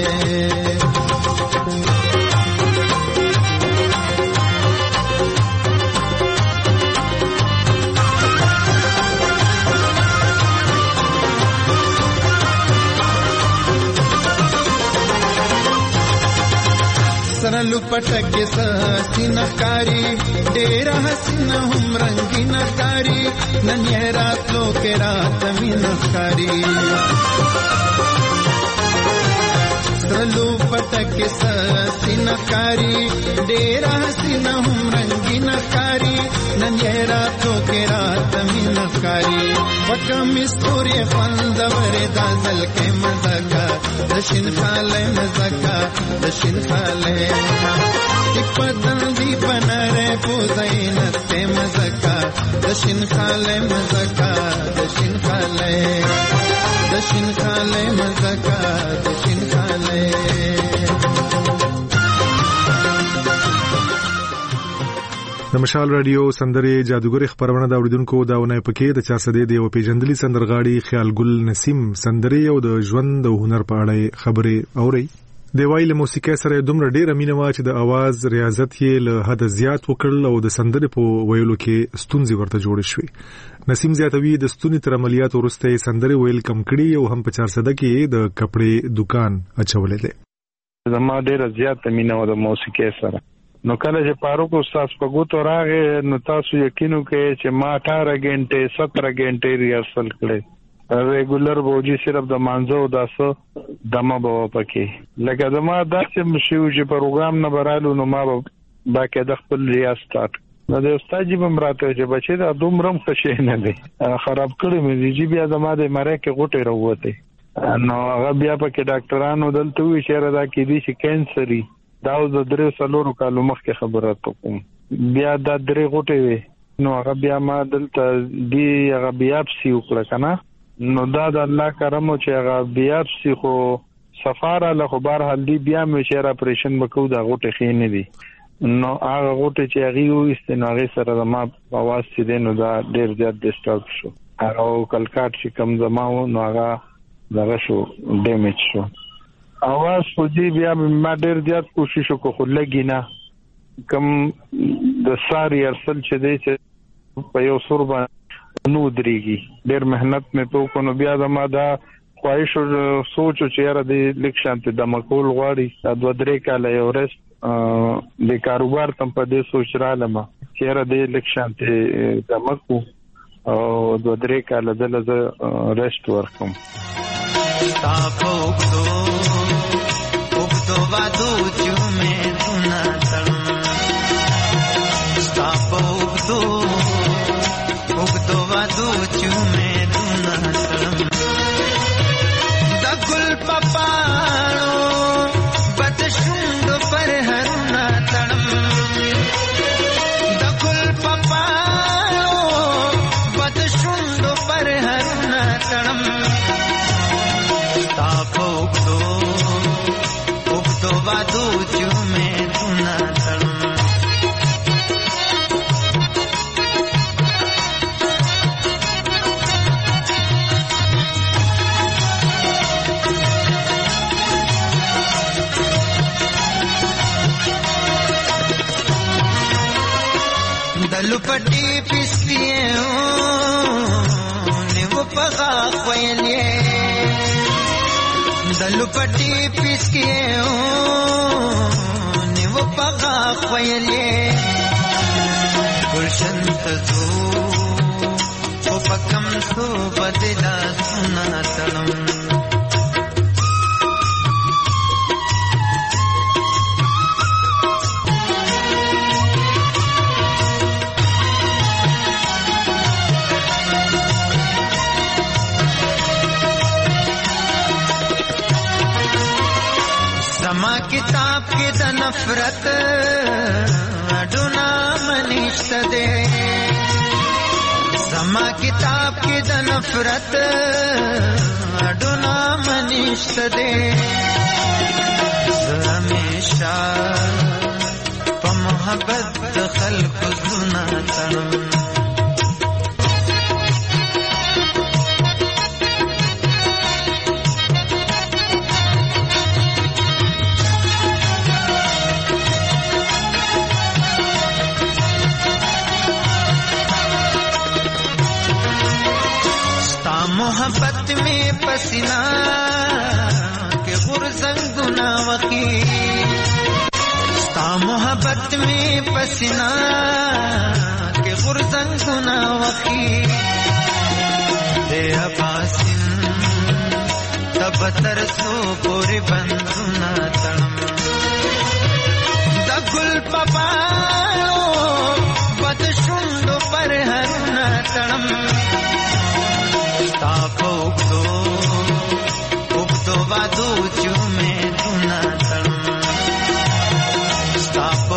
سرلو پټکه سینه کاری ډېر حسینه هم رنگینه کاری نن یې راتلو کې رات مینه کاری سرلو پټکه سینه کاری ډېر حسینه هم رنگینه کاری نن یې راتلو کې رات مینه کاری وکم استوري خوند ورې دازل کې مزکا د شین خاله مزکا د شین خاله پتن دی پنره پوزینت کې مزکا د شین خاله مزکا د شین خاله د شین خاله مزکا د شین خاله. د مشال رادیو سندرې جادوګر خبرونه دا اوریدونکو دا ونې پکې د 400 دی او پیجندلي سندرغاړي خیالګل نسیم سندرې او د ژوند او هنر په اړه خبرې اوري. د وایله موسیقي سره دومره ډیره مینه وا چې د आवाज ریاضت یې له حد زیات وکړل او د سندرې په ویلو کې ستونزې ورته جوړ شوې. نسیم زیاتوي د ستوني تر عملیات ورسته سندرې ویل کم کړي او هم په 400 کې د کپړې دکان اچولې ده. زما ډیره زیات مینه و د موسیقي سره نو کله چې فاروق استاد په ګوتو راغې نو تاسو یقینو کې چې ما 18 غنټه 17 غنټه ریهرسل کړې ریګولر بوجي صرف د مانزو داسو دمه به پکې لکه زما داسې مشیو چې پروګرام نه برالو نو ما باقي د خپل ریاض سٹارټ نو د استاد جی بمراته چې بچي دا دومره خشه نه دي خراب کړی مې دي بیا زما د مره کې غوټه راوته نو هغه بیا په ډاکټرانو دلته وی چې را دا کې دي چې کینسري دا د 3 کالو مخکې خبره کوم بیا دا 3 غوټه وي نو هغه بیا ما دلته دی هغه بیاپسي وکړه کنه نو دا د الله کرم چې هغه بیاپسي خو سفاره له خبر هلدي بیا مې شهر اپریشن وکاو دا غوټه خینې دي نو هغه غوټه چې هغه یو استناغه سره ما اواز چې دینو دا ډیر زیات ډیسټرب شو هغه کلکات چې کم زماو نو هغه دغه شو ډیمیج شو اواز خو دې بیا ما ډیر زیات کوشش وکړ خو لګی نه کم د ساری ارسل چې دې چې په یو سور باندې نو دريږي ډیر مهنت مې تو کو نو بیا زما دا خواهش او سوچ چې را دې لیکشانت د مکول غواړي د 2-3 کال یو ریسټ د کاروبار تم په دې سوچ را لمه چې را دې لیکشانت د مکو او 2-3 کال د لز ریسټ ورکم تاپو وګدو وادو چومه دنا تړم تاپو وګدو وادو چومه دنا تړم د ګل پپاړو بد شوند پر هرنا تړم د ګل پپاړو بد شوند پر هرنا تړم تاپو وګدو وادو چومه دنا تړم लुपटी पिस्तिए ने वो पगा कोयले दलुपटी पिस्तिए ने वो पगा कोयले गुलशन तजो वो पकम तो बदला सुना तड़म किताब के द नफरत अडुना मनिष्ठ दे समा किताब के द नफरत अडुना मनिष्ठ दे हमेशा प मोहब्बत खल्क सुना तड़म मोहब्बत में पसीना के गुरजंग गुना वकी मोहब्बत में पसीना के गुरजंग गुना वकी दे अबासिन तब तरसो पूरे बंधुना तड़म दगुल पपाओ बदशुंडो पर हरना तड़म तापो उगदो वादो चुमे दुना तड़म तापो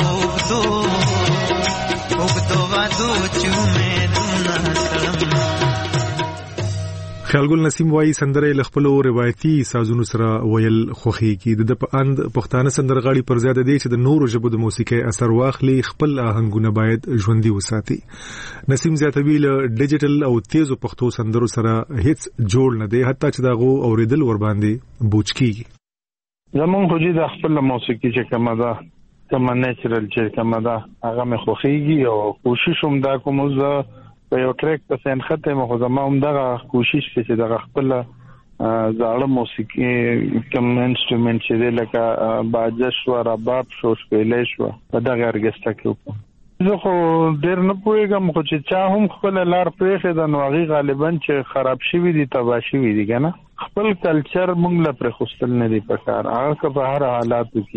उगदो वादो चुमे दुना तड़म خیالګل نسیم وایي سندره لخپلو روایتي سازونو سره ویل خوخي کی د پاند پښتانه سندرغاړي پر زیاده دي چې د نورو ژبو د موسیقي اثر واخلي خپل آهنګونه باید ژوندۍ وساتي نسیم زیاتوی له ډیجیټل او تیزو پښتو سندرو سره هیڅ جوړ نه دی حتی چې داغو اوریدل ور باندې بوج کیږي زمون خو د خپل موسیقي چې کومه ده کومه نیچرل چې کومه ده هغه مې خوخيږي او کوشش هم دا کوم زه په یو ټریک په سن خته مخ زما هم دغه کوشش کې چې دغه خپل زاړه موسیقي کوم انسټرومنت چې لکه باجش و رباب شو شپېلې شو په دغه ارګسټا کې وکړم زه خو ډېر نه پوهیږم خو چې چا هم خپل لار پرېښې ده نو هغې غالبا چې خراب شوي دي تباه شوي دي که نه خپل کلچر موږ له پرېښودل نه دي پکار هغه که په هر حالاتو کې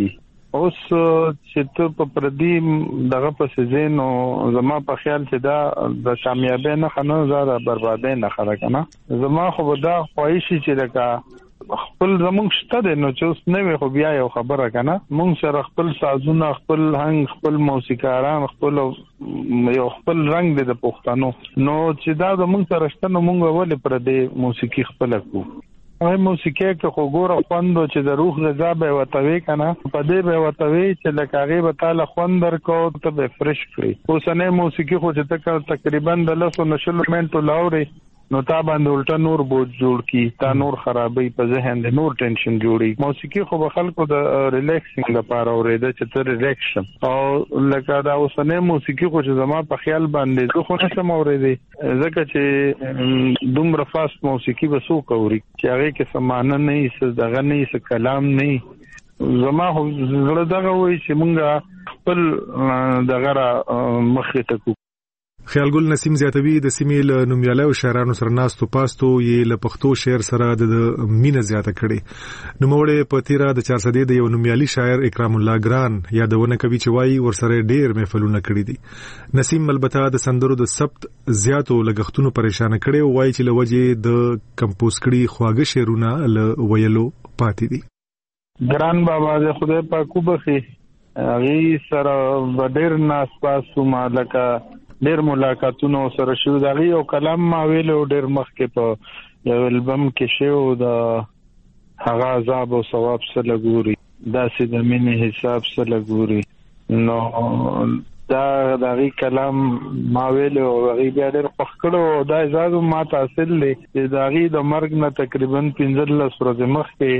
اوس چې ته په پردي دغه پسې زین او زما په خیال چې دا د کامیابی نه خنه زړه بربادي نه خره کنه. زما خو دا خوایشي چې لکه خپل زمونږ شته دی نو چې اوس نوې خو بیا یو خبره کنه مونږ سره خپل سازونه خپل هنګ خپل موسیقاران خپل یو خپل رنگ دی د پښتنو نو چې دا زمونږ سره شته نو مونږ ولې پر دې موسیقي خپل کو هغه موسیقي کې خو ګوره خوند چې د روح غذا به وتوي کنه په دې به وتوي چې لکه هغه به تعالی خوند درکو ته به فرش کړی اوسنه موسیقي خو چې تقریبا د 190 منټو لاوري نو تا باندې الټا نور بوج جوړ کی تا نور خرابې په ذهن د نور ټینشن جوړي. موسیقي خو به خلکو د ریلیکسینګ لپاره اورېده چې ته ریلیکس او لکه دا اوسنه موسیقي خو چې زما په خیال باندې زه خو نشم اورېده ځکه چې دومره فاست موسیقي به څوک اوري چې هغه کې سمانه نه هیڅ دغه نه هیڅ کلام نه زما خو زړه دغه وایي چې مونږ خپل دغه مخې ته کو. خیالګل نسیم زیاتوی د سیمې له نومیالیو شاعرانو سره ناستو پاستو یې له پښتو شعر سره د مینه زیاته کړي. نوموړی په تیرا د 400 د یو نومیالي شاعر اکرام الله ګران یادونه کوي چې وایي ورسره ډېر محفلونه کړي دي. نسیم البته د سندرو د ثبت زیاتو لګښتونو پریشان کړي او وایي چې لوجه د کمپوز کړي خواږه شعرونه له ویلو پاتې دي. ګران بابا د خدای پاک وبخي هغه سره ډېر ناس پاسو مالکه ډېر ملاقاتونه سره شو دغه یو کلام ما ویلو ډېر مخکې په یو البم کې شو د هغه عذاب او ثواب سره لګوري داسې د مینې حساب سره لګوري نو دا دغه کلام ما ویلو هغه بیا ډېر پخکړو دا اجازه ما تحصیل لې چې دغه د مرګ نه تقریبا 15 ورځې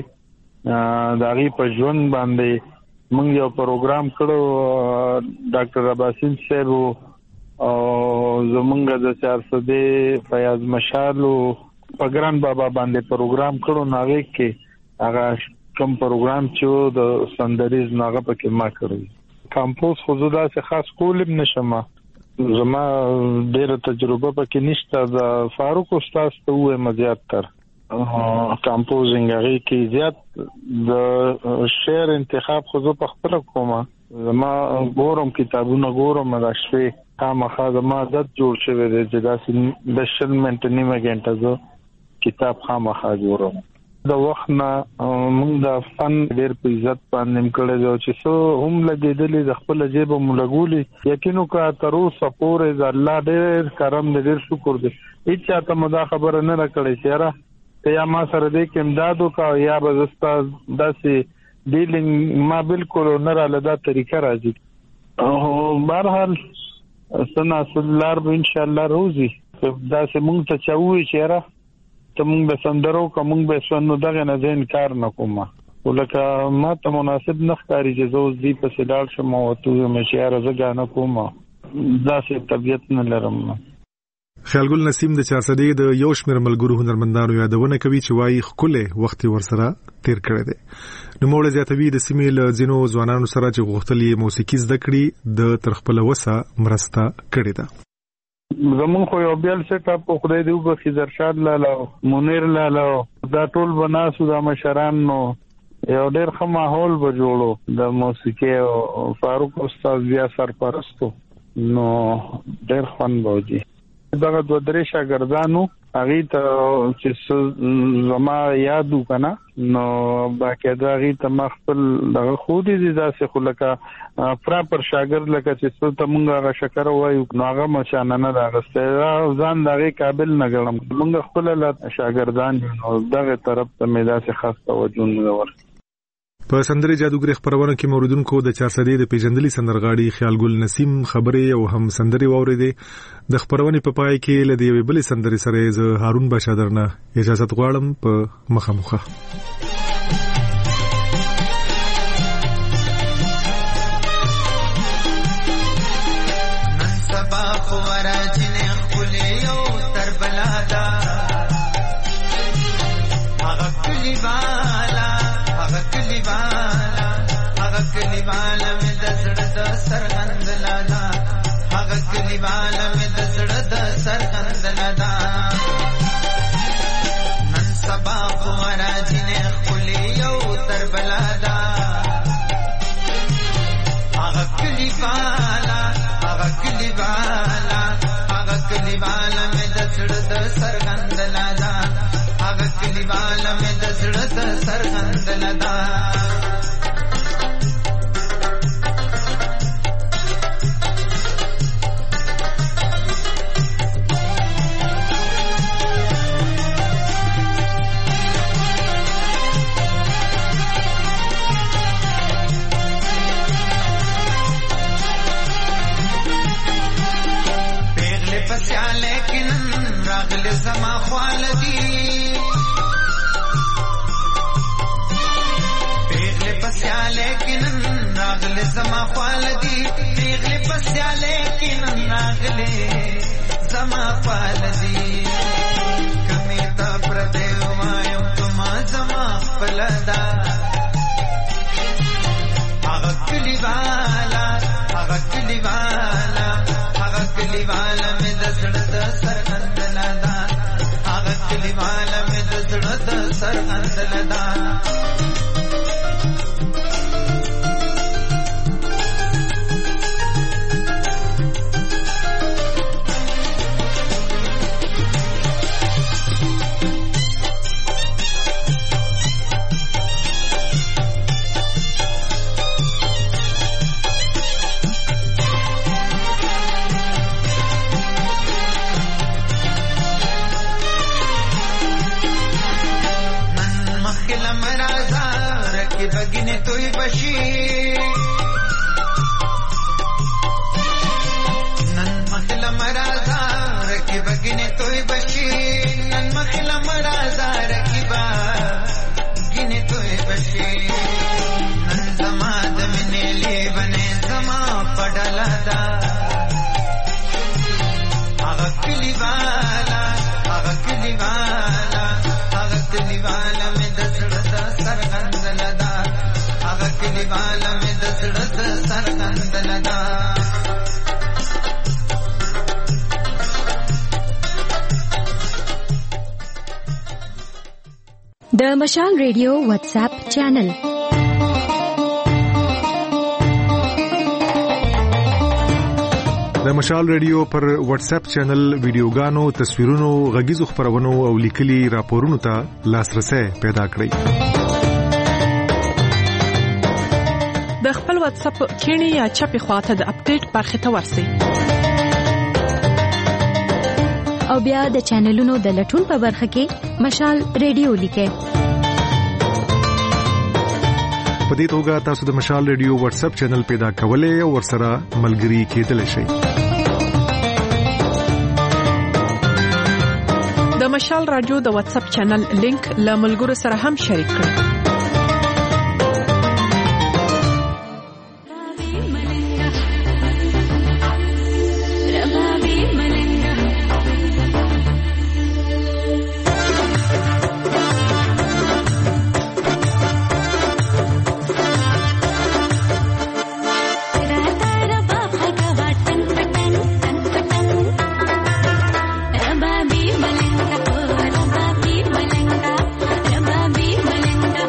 مخکې دغه په ژوند باندې موږ یو پروګرام کړو ډاکټر عباسین صاحب او زمونږ د 400 فیاض مشالو په ګران بابا باندې پروګرام کړو ناغه کې هغه کوم پروګرام چې د سندریز ناغه پکې ما کړی کمپوز خو زدا څخه خاص کولم نشم زما ډېر تجربه پکې نشته د فاروق استاد ته وې مزيات تر کمپوزینګ هغه کې زیات د شعر انتخاب خو په خپل کومه زما ګورم کتابونه ګورم د شوي خامخا زما عادت جوړ شوی دی چې داسې د شل منټ نیمه غنټه زه کتاب خامخا جوړم د وخت نه موږ د فن ډېر په عزت باندې کړی دی چې څو هم لګېدلې د خپل جیب ملګولي یقینو کا تر اوسه پورې د الله ډېر کرم ډېر شکر دی هیڅ ته مدا خبره نه راکړې چیرې ته یا ما سره دې کې امدادو کا یا بزستا داسې ډیلینګ ما بالکل نه را لدا طریقه راځي او بهرحال سنا سلار به ان شاء الله روزي دا سمون ته چوي چیرې ته مونږ به سندرو کوم به سنو دغه نه ځین کار نکوم ولکه ما ته مناسب نخکاری چې زو زی په سدال شم او ته مې شعر زګا نه کوم دا سه طبيعت نه لرم. خیالګل نسیم د 400 د یو شمېر ملګرو هنرمندانو یادونه کوي چې وایي خپل وخت ورسره تیر کړی دی. نو موږ زیاتوي د سیمې له ځینو ځوانانو سره چې غوښتلې موسیقي زده کړي د ترخپل وسه مرسته کړې ده. زمون خو یو بیل سیټ اپ خدای دې وبخي زرشاد لاله منیر لاله دا ټول بناسو د مشران نو یو ډېر ښه ماحول به جوړو د موسیقي او فاروق استاد بیا سرپرستو نو ډېر خوند بوجي دغه دوه درې شاګردانو هغه ته چې زما یادو کنه نو باقاعده هغه ته مخفل دغه خو دې داسې خو لکه پراپر شاګرد لکه چې څو ته مونږه هغه شکر وایو نو هغه مشانه نه راغسته ځان دغه قابل نه ګڼم مونږ خپل شاګردان نو دغه طرف ته مې داسې خاص توجه نه ورکړ. په سندري جادوګر خبرونه کې موریدونکو د 400 د پیژندلي سندرغاړي خیالګل نسیم خبرې او هم سندري واوریدې د خبرونه په پای کې لدی وی بل سندري سره ز هارون بشادرنه اجازه غواړم په مخامخه. هغه کلیوالا مې د زړه د سرغندلا دا هغه کلیوالا مې د زړه د سرغندلا دا زما خالدی پیغله پسیا لیکن راغله زما خالدی پیغله پسیا لیکن راغله زما خالدی کمی تا پردیو مایم تما زما پلدا هغه کلیوالا مې د زړه د سرغندلا دا هغه کلیوالا مې د زړه د سرغندلا دا بگینه توی باشی نن مخلا مرازا رکی بگینه توی باشی نن مخلا مرازا رکی بگینه توی باشی نن زما دمینه لی بنے زما پڑلا دا آغا کلیوالا میں دسڑا دا سرغندلا دا کلیوالا میں دسڑا دا سرغندلا دا د مشال ریډیو واتس اپ چینل د مشال ریډیو پر واتس اپ چینل ویډیوګانو تصویرونو غږیزو خبرونو او لیکلي راپورونو ته لاسرسي پیدا کړئ د خپل واتس اپ کینی یا چپی خواته د اپډیټ برخه ته ورسئ او بیا د چینلونو د لټون په برخه کې مشال ریډیو لیکئ په دې توګه تاسو د مشال ریډیو واتس اپ چینل پیدا کولای او ورسره ملګري کېدلی شئ د مشال رادیو د واتس اپ چینل لینک له ملګرو سره هم شریک کړئ Malanga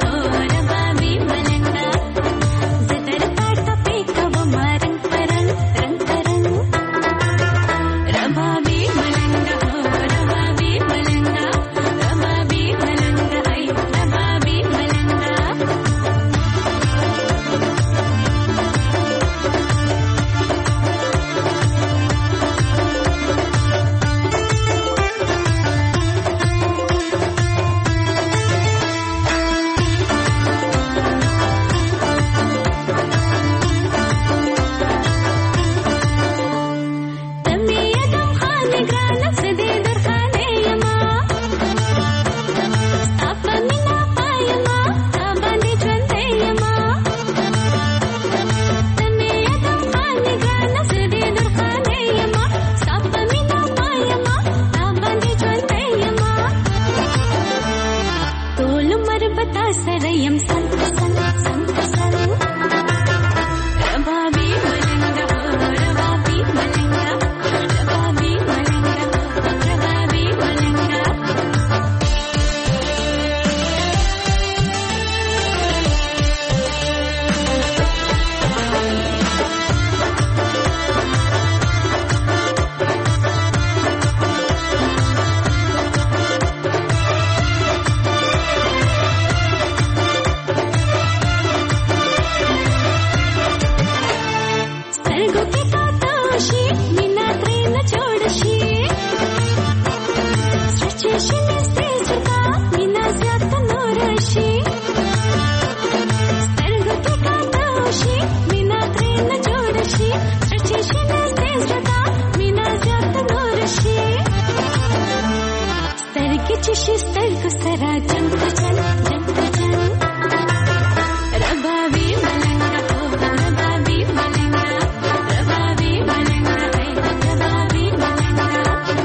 चशिस्तर को सरा जंग चल रबाबी मलंगा हो रबाबी मलंगा रबाबी मलंगा है रबाबी मलंगा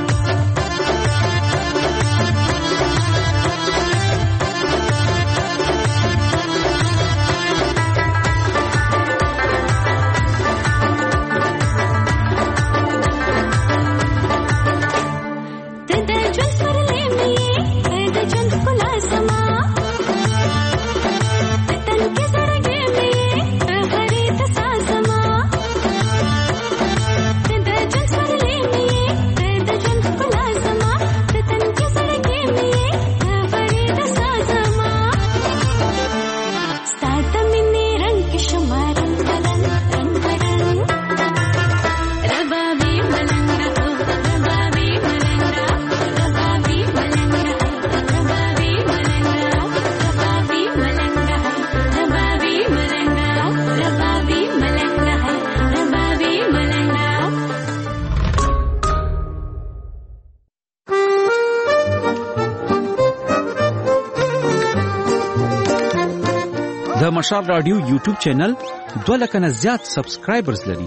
د مشال رادیو یوټیوب چینل 2 لک نه زیات سبسکرایبرز لري.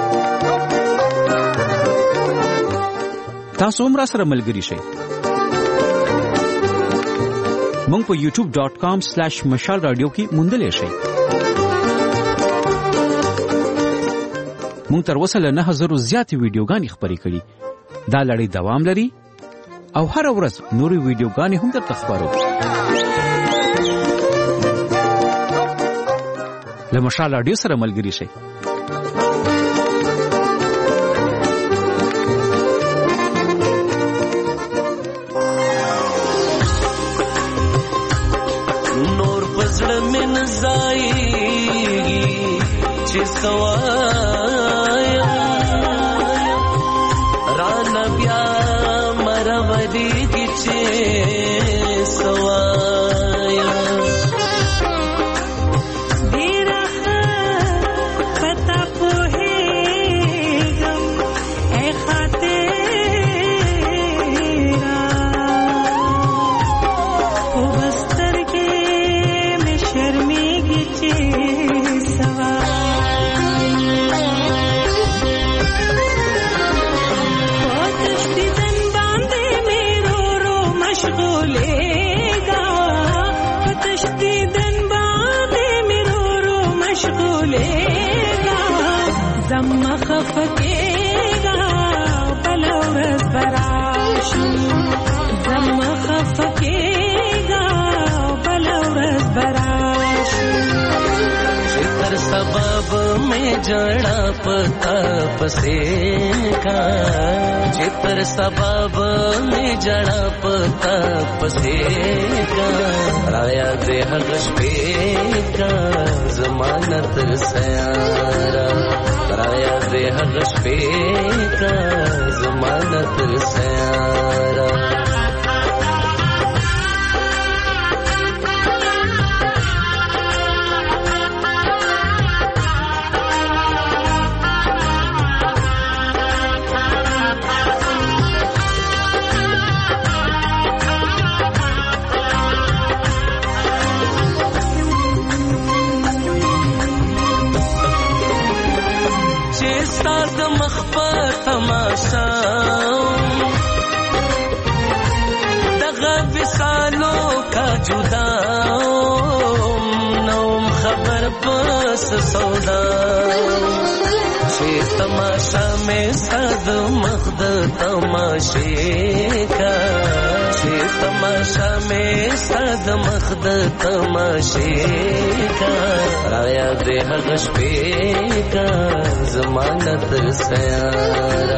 تاسو هم را سره ملګري شئ. مونږ په youtube.com/مشال رادیو کې موندلې شئ. مونږ تر اوسه له 9000 زیاتې ویډیوګانې خپرې کړې. دا لړۍ دوام لري او هر ورځ نورې ویډیوګانې هم درته خپرو. له مشال رادیو سره ملګري شئ. نور پزړه من زایږي چې سوایا ران بیا مرودي کی چې سوایا خفکیگا بلورز براشی زم خفکیگا بلورز براشی شکر سبب میں جڑا پتا پسیگا چتر سبب میں جڑا پتا پسیگا رایا دے حغش پیگا زمانت سیارا رایا دے حغش پیگا زمانت سیارا دغه وسالو کا جدا نوم خبر پس سودا چې تماشا میں صد مخد تماشے کا چې تماشا میں صد مخد تماشے کا رایا دے حغش پہ کا ضمانت سیارا